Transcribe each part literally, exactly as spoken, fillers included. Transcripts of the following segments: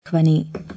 বাণী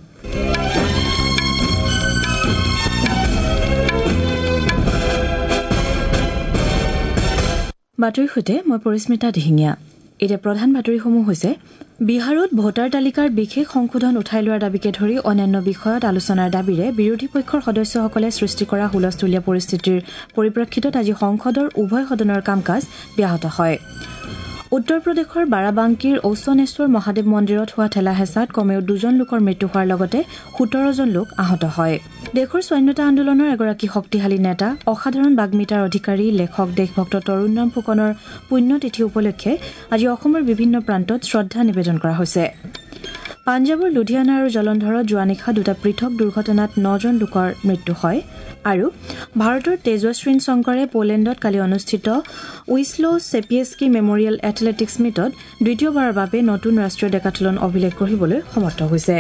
বাতৰিৰ সৈতে মই পৰিস্মিতা দিহিঙীয়া। এতিয়া প্ৰধান বাতৰিসমূহ হৈছে বিহাৰত ভোটাৰ তালিকাৰ বিশেষ সংশোধন উঠাই লোৱাৰ দাবীকে ধৰি অন্যান্য বিষয়ত আলোচনাৰ দাবীৰে বিৰোধী পক্ষৰ সদস্যসকলে সৃষ্টি কৰা হুলস্থূলীয়া পৰিস্থিতিৰ পৰিপ্ৰেক্ষিতত আজি সংসদৰ উভয় সদনৰ কাম কাজ ব্যাহত হয়। উত্তৰ প্ৰদেশৰ বাৰাবাংকীৰ ঔচনেশ্বৰ মহাদেৱ মন্দিৰত হোৱা ঠেলা হেঁচাত কমেও দুজন লোকৰ মৃত্যু হোৱাৰ লগতে সোতৰজন লোক আহত হয়। দেশৰ স্বাধীনতা আন্দোলনৰ এগৰাকী শক্তিশালী নেতা অসাধাৰণ বাগ্মিতাৰ অধিকাৰী লেখক দেশভক্ত তৰুণৰাম ফুকনৰ পুণ্যতিথি উপলক্ষে আজি অসমৰ বিভিন্ন প্ৰান্তত শ্ৰদ্ধা নিবেদন কৰা হৈছে। পাঞ্জাৱৰ লুধিয়ানা আৰু জলন্ধৰত যোৱা নিশা দুটা পৃথক দুৰ্ঘটনাত নজন লোকৰ মৃত্যু হয় আৰু ভাৰতৰ তেজস্বিন শংকৰে পোলেণ্ডত কালি অনুষ্ঠিত উইছলো চেপিয়েস্কি মেমৰিয়েল এথলেটিক্স মিটত দ্বিতীয়বাৰৰ বাবে নতুন ৰাষ্ট্ৰীয় ডেকাথলন অভিলেখ গঢ়িবলৈ সমৰ্থ হৈছে।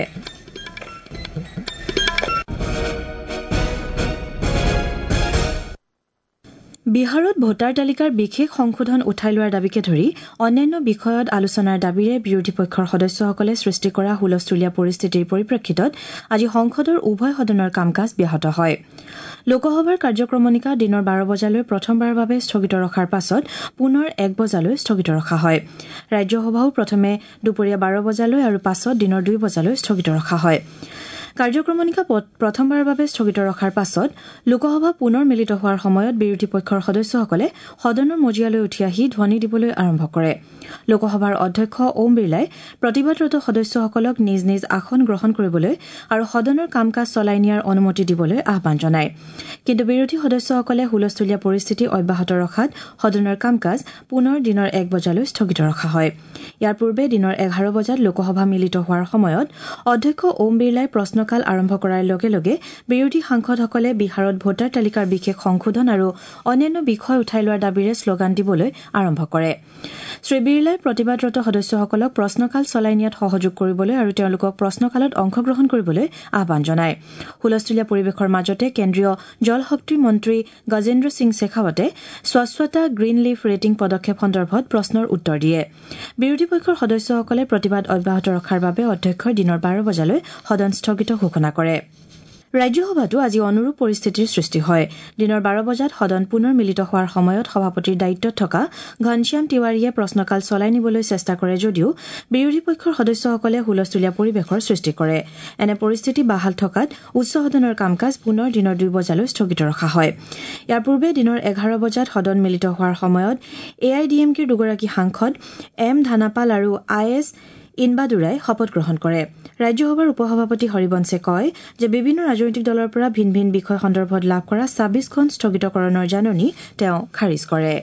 বিহাৰত ভোটাৰ তালিকাৰ বিশেষ সংশোধন উঠাই লোৱাৰ দাবীকে ধৰি অন্যান্য বিষয়ত আলোচনাৰ দাবীৰে বিৰোধী পক্ষৰ সদস্যসকলে সৃষ্টি কৰা হুলস্থূলীয়া পৰিস্থিতিৰ পৰিপ্ৰেক্ষিতত আজি সংসদৰ উভয় সদনৰ কাম কাজ ব্যাহত হয়। লোকসভাৰ কাৰ্যক্ৰমণিকা দিনৰ বাৰ বজালৈ প্ৰথমবাৰৰ বাবে স্থগিত ৰখাৰ পাছত পুনৰ এক বজালৈ স্থগিত ৰখা হয়। ৰাজ্যসভাও প্ৰথমে দুপৰীয়া বাৰ বজালৈ আৰু পাছত দিনৰ দুই বজালৈ স্থগিত ৰখা হয়। কাৰ্যক্ৰমণিকা প্ৰথমবাৰৰ বাবে স্থগিত ৰখাৰ পাছত লোকসভা পুনৰ মিলিত হোৱাৰ সময়ত বিৰোধী পক্ষৰ সদস্যসকলে সদনৰ মজিয়ালৈ উঠি আহি ধ্বনি দিবলৈ আৰম্ভ কৰে। লোকসভাৰ অধ্যক্ষ ওম বিৰলাই প্ৰতিবাদৰত সদস্যসকলক নিজ নিজ আসন গ্ৰহণ কৰিবলৈ আৰু সদনৰ কাম কাজ চলাই নিয়াৰ অনুমতি দিবলৈ আহ্বান জনায়। কিন্তু বিৰোধী সদস্যসকলে হুলস্থূলীয়া পৰিস্থিতি অব্যাহত ৰখাত সদনৰ কাম কাজ পুনৰ দিনৰ এক বজালৈ স্থগিত ৰখা হয়। ইয়াৰ পূৰ্বে দিনৰ এঘাৰ বজাত লোকসভা মিলিত হোৱাৰ সময়ত অধ্যক্ষ ওম বিৰলাই প্ৰশ্নকাল আৰম্ভ কৰাৰ লগে লগে বিৰোধী সাংসদসকলে বিহাৰত ভোটাৰ তালিকাৰ বিশেষ সংশোধন আৰু অন্যান্য বিষয় উঠাই লোৱাৰ দাবীৰে শ্লোগান দিবলৈ আৰম্ভ কৰে। শ্ৰীবিৰলাই প্ৰতিবাদৰত সদস্যসকলক প্ৰশ্নকাল চলাই নিয়াত সহযোগ কৰিবলৈ আৰু তেওঁলোকক প্ৰশ্নকালত অংশগ্ৰহণ কৰিবলৈ আহ্বান জনায়। হুলস্থূলীয়া পৰিৱেশৰ মাজতে কেন্দ্ৰীয় জলশক্তি মন্ত্ৰী গজেন্দ্ৰ সিং শেখাৱতে স্বচ্ছতা গ্ৰীণ লিফ ৰেটিং পদক্ষেপ সন্দৰ্ভত প্ৰশ্নৰ উত্তৰ দিয়ে। বিৰোধী পক্ষৰ সদস্যসকলে প্ৰতিবাদ অব্যাহত ৰখাৰ বাবে অধ্যক্ষই দিনৰ বাৰ বজালৈ সদন স্থগিত ঘোষণা কৰে। ৰাজ্যসভাতো আজি অনুৰূপ পৰিস্থিতিৰ সৃষ্টি হয়। দিনৰ বাৰ বজাত সদন পুনৰ মিলিত হোৱাৰ সময়ত সভাপতিৰ দায়িত্বত থকা ঘনশ্যাম তিৱাৰীয়ে প্ৰশ্নকাল চলাই নিবলৈ চেষ্টা কৰে যদিও বিৰোধী পক্ষৰ সদস্যসকলে হুলস্থূলীয়া পৰিৱেশৰ সৃষ্টি কৰে। এনে পৰিস্থিতি বাহাল থকাত উচ্চ সদনৰ কাম কাজ পুনৰ দিনৰ দুই বজালৈ স্থগিত ৰখা হয়। ইয়াৰ পূৰ্বে দিনৰ এঘাৰ বজাত সদন মিলিত হোৱাৰ সময়ত এ আই ডি এম কেৰ দুগৰাকী সাংসদ এম ধানাপাল আৰু আই এছ ইনবাদুৰাই শপত গ্ৰহণ কৰে। ৰাজ্যসভাৰ উপসভাপতি হৰিবংশে কয় যে বিভিন্ন ৰাজনৈতিক দলৰ পৰা ভিন ভিন বিষয় সন্দৰ্ভত লাভ কৰা ছাব্বিছখন স্থগিতকৰণৰ জাননী তেওঁ খাৰিজ কৰে।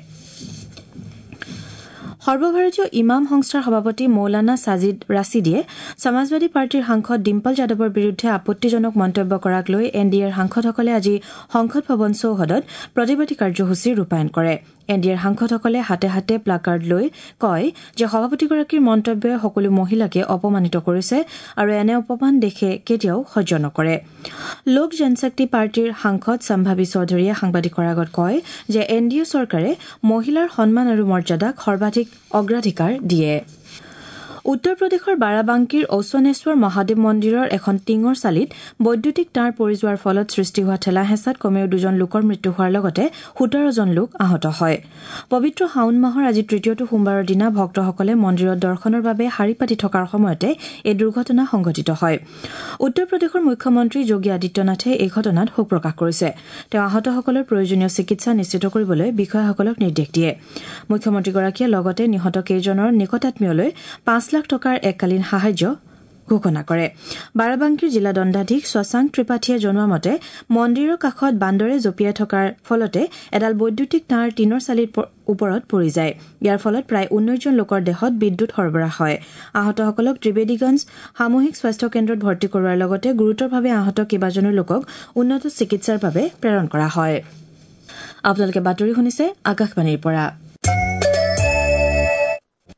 সৰ্বভাৰতীয় ইমাম সংস্থাৰ সভাপতি মৌলানা ছাজিদ ৰাছিদিয়ে সমাজবাদী পাৰ্টীৰ সাংসদ ডিম্পল যাদৱৰ বিৰুদ্ধে আপত্তিজনক মন্তব্য কৰাক লৈ এন ডি এৰ সাংসদসকলে আজি সংসদ ভৱন চৌহদত প্ৰতিবাদী কাৰ্যসূচী ৰূপায়ণ কৰে। এন ডি এৰ সাংসদসকলে হাতে হাতে প্লাকাৰ্ড লৈ কয় যে সভাপতিগৰাকীৰ মন্তব্যই সকলো মহিলাকে অপমানিত কৰিছে আৰু এনে অপমান দেশে কেতিয়াও সহ্য নকৰে। লোক জনশক্তি পাৰ্টীৰ সাংসদ সম্ভাৱী চৌধুৰীয়ে সাংবাদিকৰ আগত কয় যে এন ডি এ চৰকাৰে মহিলাৰ সন্মান আৰু মৰ্যাদাক সৰ্বাধিক অগ্ৰাধিকাৰ দিয়ে। উত্তৰ প্ৰদেশৰ বাৰাবাংকীৰ ঔচনেশ্বৰ মহাদেৱ মন্দিৰৰ এখন টিঙৰ চালিত বৈদ্যুতিক তাঁৰ পৰি যোৱাৰ ফলত সৃষ্টি হোৱা ঠেলা হেঁচাত কমেও দুজন লোকৰ মৃত্যু হোৱাৰ লগতে সোতৰজন লোক আহত হয়। পবিত্ৰ শাওন মাহৰ আজি তৃতীয়টো সোমবাৰৰ দিনা ভক্তসকলে মন্দিৰত দৰ্শনৰ বাবে শাৰী পাতি থকাৰ সময়তে এই দুৰ্ঘটনা সংঘটিত হয়। উত্তৰ প্ৰদেশৰ মুখ্যমন্ত্ৰী যোগী আদিত্যনাথে এই ঘটনাত শোক প্ৰকাশ কৰিছে। তেওঁ আহতসকলৰ প্ৰয়োজনীয় চিকিৎসা নিশ্চিত কৰিবলৈ বিষয়াসকলক নিৰ্দেশ দিয়ে। মুখ্যমন্ত্ৰীগৰাকীয়ে লগতে নিহত কেইজনৰ নিকটাত্মীয়লৈ পাঁচ লাখ টকাৰ এককালীন সাহায্য ঘোষণা কৰে। বাৰাবাংকীৰ জিলা দণ্ডাধীশ শশাংক ত্ৰিপাঠীয়ে জনোৱা মতে মন্দিৰৰ কাষত বান্দৰে জঁপিয়াই থকাৰ ফলতে এডাল বৈদ্যুতিক তাঁৰ টিনৰ চালিৰ ওপৰত পৰি যায়। ইয়াৰ ফলত প্ৰায় ঊনৈশজন লোকৰ দেহত বিদ্যুৎ সৰবৰাহ হয়। আহতসকলক ত্ৰিবেদীগঞ্জ সামূহিক স্বাস্থ্য কেন্দ্ৰত ভৰ্তি কৰোৱাৰ লগতে গুৰুতৰভাৱে আহত কেইবাজনো লোকক উন্নত চিকিৎসাৰ বাবে প্ৰেৰণ কৰা হয়। আপোনালোকে বাতৰি শুনিছে আকাশবাণীৰ পৰা।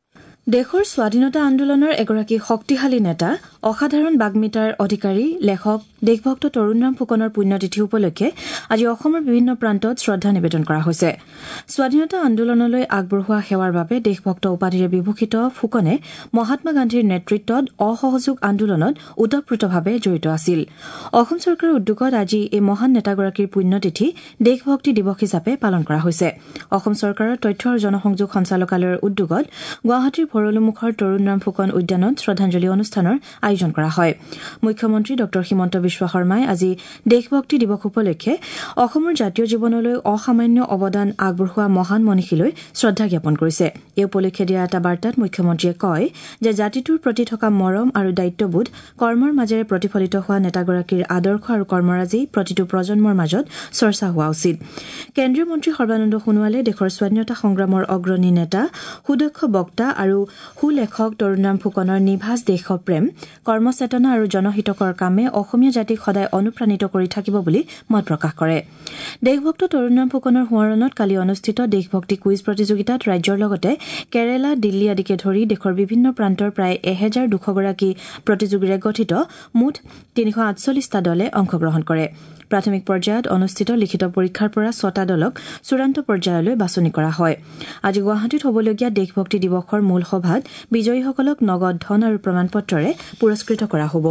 দেশৰ স্বাধীনতা আন্দোলনৰ এগৰাকী শক্তিশালী নেতা অসাধাৰণ বাগ্মিতাৰ অধিকাৰী লেখক দেশভক্ত তৰুণৰাম ফুকনৰ পুণ্যতিথি উপলক্ষে আজি অসমৰ বিভিন্ন প্ৰান্তত শ্ৰদ্ধা নিবেদন কৰা হৈছে। স্বাধীনতা আন্দোলনলৈ আগবঢ়োৱা সেৱাৰ বাবে দেশভক্ত উপাধিৰে বিভূষিত ফুকনে মহাত্মা গান্ধীৰ নেতৃত্বত অসহযোগ আন্দোলনত ওতঃপ্ৰোতভাৱে জড়িত আছিল। অসম চৰকাৰৰ উদ্যোগত আজি এই মহান নেতাগৰাকীৰ পুণ্যতিথি দেশভক্তি দিৱস হিচাপে পালন কৰা হৈছে। অসম চৰকাৰৰ তথ্য আৰু জনসংযোগ সঞ্চালকালয়ৰ উদ্যোগত গুৱাহাটীৰ ভৰলুমুখৰ তৰুণৰাম ফুকন উদ্যানত শ্ৰদ্ধাঞ্জলি অনুষ্ঠানৰ আয়োজন কৰা হয়। মুখ্যমন্ত্ৰী ড হিমন্ত বিশ্ব শৰ্মাই আজি দেশভক্তি দিৱস উপলক্ষে অসমৰ জাতীয় জীৱনলৈ অসামান্য অৱদান আগবঢ়োৱা মহান মনীষীলৈ শ্ৰদ্ধা জ্ঞাপন কৰিছে। এই উপলক্ষে দিয়া এটা বাৰ্তাত মুখ্যমন্ত্ৰীয়ে কয় যে জাতিটোৰ প্ৰতি থকা মৰম আৰু দায়িত্ববোধ কৰ্মৰ মাজেৰে প্ৰতিফলিত হোৱা নেতাগৰাকীৰ আদৰ্শ আৰু কৰ্মৰাজি প্ৰতিটো প্ৰজন্মৰ মাজত চৰ্চা হোৱা উচিত। কেন্দ্ৰীয় মন্ত্ৰী সৰ্বানন্দ সোণোৱালে দেশৰ স্বাধীনতা সংগ্ৰামৰ অগ্ৰণী নেতা সুদক্ষ বক্তা আৰু সুলেখক তৰুণৰাম ফুকনৰ নিভাজ দেশপ্ৰেম কৰ্মচেতনা আৰু জনহিতকৰ কামে অসমীয়া জাতিক সদায় অনুপ্ৰাণিত কৰি থাকিব বুলি মত প্ৰকাশ কৰে। দেশভক্ত তৰুণৰাম ফুকনৰ সোঁৱৰণত কালি অনুষ্ঠিত দেশভক্তি কুইজ প্ৰতিযোগিতাত ৰাজ্যৰ লগতে কেৰালা দিল্লী আদিকে ধৰি দেশৰ বিভিন্ন প্ৰান্তৰ প্ৰায় এহেজাৰ দুশগৰাকী প্ৰতিযোগীৰে গঠিত মুঠ তিনিশ আঠচল্লিছটা দলে অংশগ্ৰহণ কৰে। প্ৰাথমিক পৰ্যায়ত অনুষ্ঠিত লিখিত পৰীক্ষাৰ পৰা ছটা দলক চূড়ান্ত পৰ্যায়লৈ বাছনি কৰা হয়। আজি গুৱাহাটীত হ'বলগীয়া দেশভক্তি দিৱসৰ মূল সভাত বিজয়ীসকলক নগদ ধন আৰু প্ৰমাণপত্ৰৰে পুৰস্কৃত কৰা হ'ব।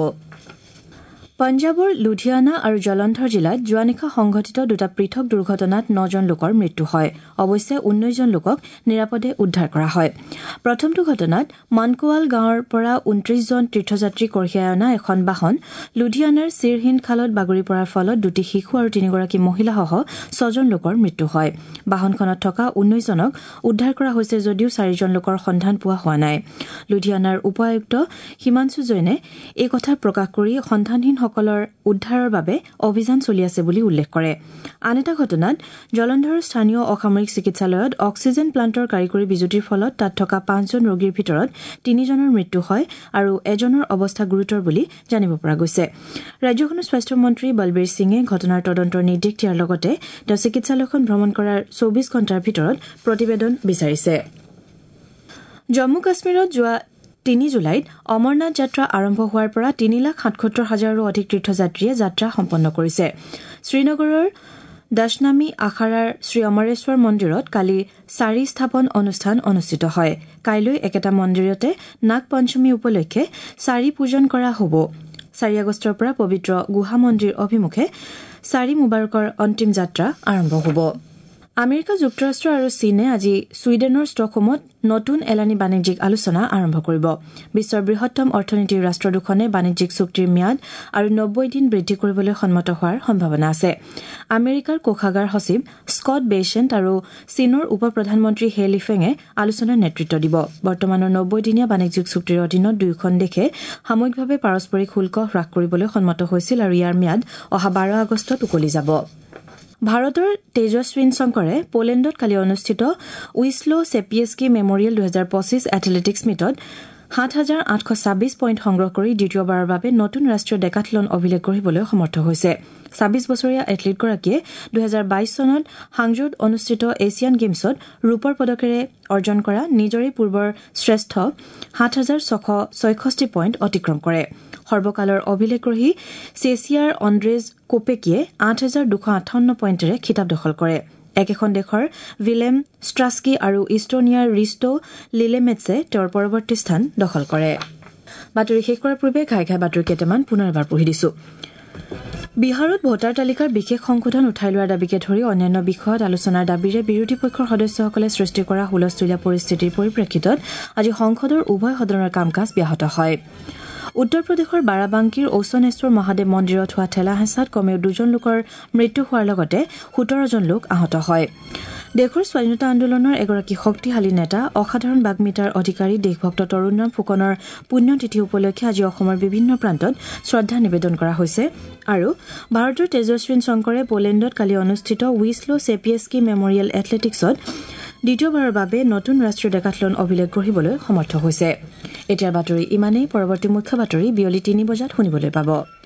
পঞ্জাৱৰ লুধিয়ানা আৰু জলন্ধৰ জিলাত যোৱা নিশা সংঘটিত দুটা পৃথক দুৰ্ঘটনাত নজন লোকৰ মৃত্যু হয়। অৱশ্যে ঊনৈশজন লোকক নিৰাপদে উদ্ধাৰ কৰা হয়। প্ৰথমটো ঘটনাত মানকোৱাল গাঁৱৰ পৰা ঊনত্ৰিশজন তীৰ্থযাত্ৰী কঢ়িয়াই অনা এখন বাহন লুধিয়ানাৰ চিৰহিন্দ খালত বাগৰি পৰাৰ ফলত দুটি শিশু আৰু তিনিগৰাকী মহিলাসহ ছজন লোকৰ মৃত্যু হয়। বাহনখনত থকা ঊনৈশজনক উদ্ধাৰ কৰা হৈছে যদিও চাৰিজন লোকৰ সন্ধান পোৱা হোৱা নাই। লুধিয়ানাৰ উপ আয়ুক্ত হিমাংশু জৈনে এই কথা প্ৰকাশ কৰি সন্ধানহীন সকলৰ উদ্ধাৰৰ বাবে অভিযান চলি আছে বুলি উল্লেখ কৰে। আন এটা ঘটনাত জলন্ধৰৰ স্থানীয় অসামৰিক চিকিৎসালয়ত অক্সিজেন প্লাণ্টৰ কাৰিকৰী বিজুতিৰ ফলত তাত থকা পাঁচজন ৰোগীৰ ভিতৰত তিনিজনৰ মৃত্যু হয় আৰু এজনৰ অৱস্থা গুৰুতৰ বুলি জানিব পৰা গৈছে। ৰাজ্যখনৰ স্বাস্থ্যমন্ত্ৰী বলবীৰ সিঙে ঘটনাৰ তদন্তৰ নিৰ্দেশ দিয়াৰ লগতে তেওঁ চিকিৎসালয়খন ভ্ৰমণ কৰাৰ চৌবিশ ঘণ্টাৰ ভিতৰত প্ৰতিবেদন বিচাৰিছে। জম্মু কাশ্মীৰত যোৱা তিনি জুলাইত অমৰনাথ যাত্ৰা আৰম্ভ হোৱাৰ পৰা তিনি লাখ সাতসত্তৰ হাজাৰৰো অধিক তীৰ্থযাত্ৰীয়ে যাত্ৰা সম্পন্ন কৰিছে। শ্ৰীনগৰৰ দশনামী আখাৰাৰ শ্ৰী অমৰেশ্বৰ মন্দিৰত কালি চাৰি স্থাপন অনুষ্ঠান অনুষ্ঠিত হয়। কাইলৈ একেটা মন্দিৰতে নাগ পঞ্চমী উপলক্ষে চাৰি পূজন কৰা হ'ব। চাৰি আগষ্টৰ পৰা পবিত্ৰ গুহা মন্দিৰ অভিমুখে চাৰি মুবাৰকৰ অন্তিম যাত্ৰা আৰম্ভ হ'ব। আমেৰিকা যুক্তৰাষ্ট্ৰ আৰু চীনে আজি ছুইডেনৰ ষ্টকহোমত নতুন এলানি বাণিজ্যিক আলোচনা আৰম্ভ কৰিব। বিশ্বৰ বৃহত্তম অৰ্থনীতিৰ ৰাষ্ট্ৰ দুখনে বাণিজ্যিক চুক্তিৰ ম্যাদ আৰু নব্বৈ দিন বৃদ্ধি কৰিবলৈ সন্মত হোৱাৰ সম্ভাৱনা আছে। আমেৰিকাৰ কোষাগাৰ সচিব স্কট বেইচেণ্ট আৰু চীনৰ উপ প্ৰধানমন্ত্ৰী হে লিফেঙে আলোচনাৰ নেতৃত্ব দিব। বৰ্তমানৰ নব্বৈ দিনীয়া বাণিজ্যিক চুক্তিৰ অধীনত দুয়োখন দেশে সাময়িকভাৱে পাৰস্পৰিক শুল্ক হ্ৰাস কৰিবলৈ সন্মত হৈছিল আৰু ইয়াৰ ম্যাদ অহা বাৰ আগষ্টত উকলি যাব। ভাৰতৰ তেজস্বিন শংকৰে পোলেণ্ডত কালি অনুষ্ঠিত উইছলো চেপিয়েস্কি মেমৰিয়েল দুহেজাৰ পঁচিছ এথলেটিকছ মিটত সাত হাজাৰ আঠশ ছাব্বিছ পইণ্ট সংগ্ৰহ কৰি দ্বিতীয়বাৰৰ বাবে নতুন ৰাষ্ট্ৰীয় ডেকাথলন অভিলেখ গঢ়িবলৈ সমৰ্থ হৈছে। ছাব্বিছ বছৰীয়া এথলীটগৰাকীয়ে দুহেজাৰ বাইশ চনত হাংজৌত অনুষ্ঠিত এছিয়ান গেমছত ৰূপৰ পদকেৰে অৰ্জন কৰা নিজৰে পূৰ্বৰ শ্ৰেষ্ঠ সাত হাজাৰ ছশ ছয়ষষ্ঠি পইণ্ট অতিক্ৰম কৰে। সৰ্বকালৰ অভিলেখগ্ৰহী চেচিয়াৰ অন্দ্ৰেজ কোপেকিয়ে আঠ হাজাৰ দুশ আঠাৱন্ন পইণ্টেৰে খিতাপ দখল কৰে। একেখন দেশৰ ভিলেম ষ্ট্ৰাস্কি আৰু ইষ্টনিয়াৰ ৰিষ্টো লিলেমেটছে তেওঁৰ পৰৱৰ্তী স্থান দখল কৰে। বাতৰি শেষ কৰাৰ পূৰ্বে ঘাই ঘাই বাতৰি কেইটামান পুনৰ এবাৰ পঢ়ি দিছো। বিহাৰত ভোটাৰ তালিকাৰ বিশেষ সংশোধন উঠাই লোৱাৰ দাবীকে ধৰি অন্যান্য বিষয়ত আলোচনাৰ দাবীৰে বিৰোধী পক্ষৰ সদস্যসকলে সৃষ্টি কৰা হুলস্থূলীয়া পৰিস্থিতিৰ পৰিপ্ৰেক্ষিতত আজি সংসদৰ উভয় সদনৰ কাম কাজ ব্যাহত হয়। উত্তৰ প্ৰদেশৰ বাৰাবাংকীৰ ঔচনেশ্বৰ মহাদেৱ মন্দিৰত হোৱা ঠেলা হেঁচাত কমেও দুজন লোকৰ মৃত্যু হোৱাৰ লগতে সোতৰজন লোক আহত হয়। দেশৰ স্বাধীনতা আন্দোলনৰ এগৰাকী শক্তিশালী নেতা অসাধাৰণ বাগ্মিতাৰ অধিকাৰী দেশভক্ত তৰুণৰাম ফুকনৰ পুণ্যতিথি উপলক্ষে আজি অসমৰ বিভিন্ন প্ৰান্তত শ্ৰদ্ধা নিবেদন কৰা হৈছে আৰু ভাৰতৰ তেজস্বিন শংকৰে পোলেণ্ডত কালি অনুষ্ঠিত উইছলো চেপিয়েস্কি মেমৰিয়েল এথলেটিকছত দ্বিতীয়বাৰৰ বাবে নতুন ৰাষ্ট্ৰীয় ডেকাথলন অভিলেখ গঢ়িবলৈ সমৰ্থ হৈছে। এতিয়াৰ বাতৰি ইমানেই। পৰৱৰ্তী মুখ্য বাতৰি বিয়লি তিনি বজাত শুনিবলৈ পাব।